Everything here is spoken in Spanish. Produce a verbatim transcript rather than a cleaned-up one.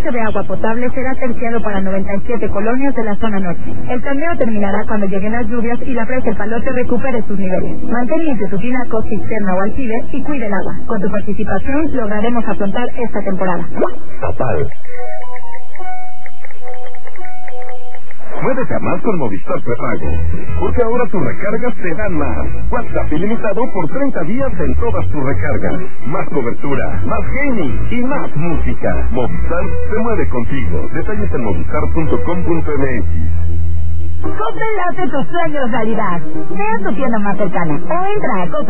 servicio de agua potable será terciado para noventa y siete colonias de la zona norte. El torneo terminará cuando lleguen las lluvias y la presa El Palote recupere sus niveles. Mantén limpio tu tinaco, cisterna o aljibe y cuide el agua. Con tu participación lograremos afrontar esta temporada. Total. Muévete a más con Movistar Prepago, porque ahora tus recargas te dan más. WhatsApp ilimitado por treinta días en todas tus recargas. Más cobertura, más gaming y más música. Movistar se mueve contigo. Detalles en movistar punto com punto m x. Coppel hace tus sueños realidad. Ve a tu tienda más cercana o entra a Coppel.